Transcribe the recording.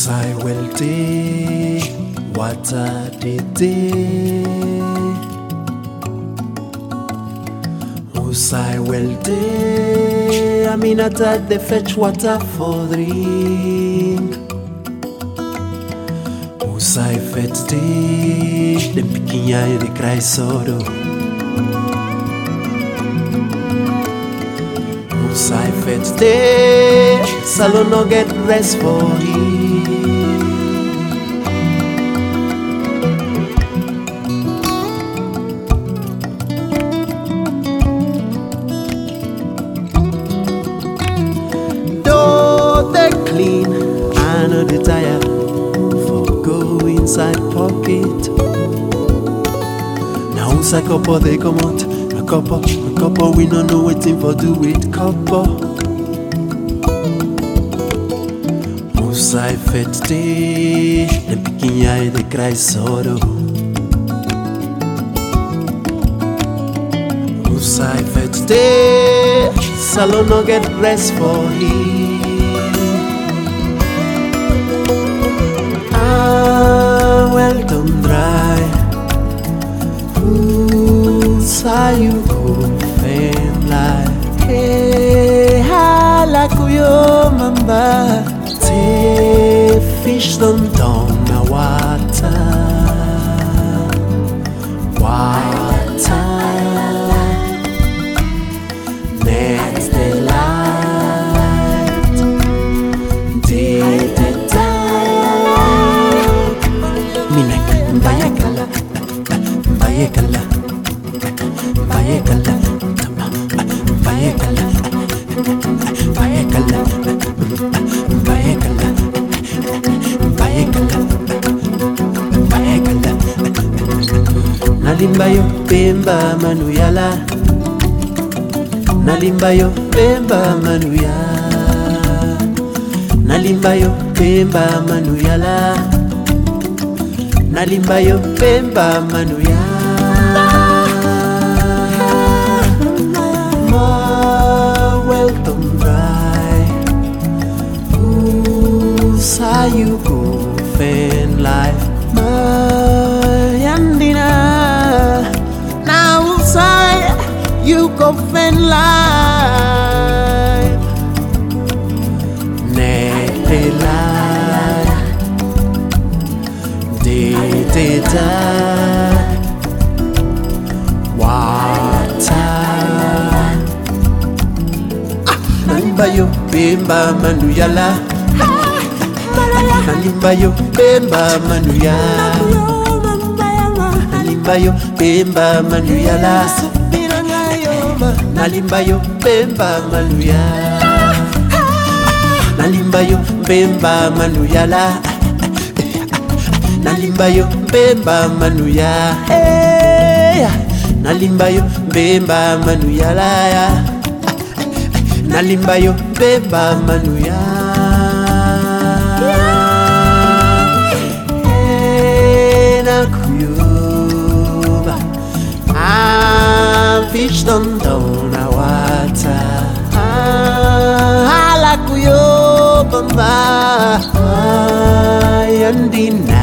Usai welte wata dete Usai welte Aminata de fetch water for drink Usai fete de piquinha de cry soro Usai fete salon no get rest for him clean, I know the tire for go inside pocket. Now who's a couple they come out, a couple we don't know waiting for do with couple. Who's I fed day, the picking eye they cry sorrow. Who's I fed day, salon no get rest for him. Welcome dry Say you go fan like Hey, hala kuyo mamba Te fish don't down na water Next the light Bayekala, Bayekala, Bayekala, Bayekala, Bayekala, Bayekala, Bayekala, Bayekala. Nalimbayo pemba manuyala, Nalimbayo pemba manuya, Nalimbayo pemba manuyala. Nalimbayo pemba manuya Ma welcome dry Say you go fan life Ma yandina Now say you go fan life Nete life Data water Nalimbayo pemba manuyala Nalimbayo pemba manuya Nalimbayo pemba manuyala Nalimbayo pemba manuya Nalimbayo pemba manuyala Nalimbayo bemba manuya hey, Nalimbayo bemba manuya la Nalimbayo bemba manuya hey, Nakuyuba fish don't down na water Hala kuyuba Yandina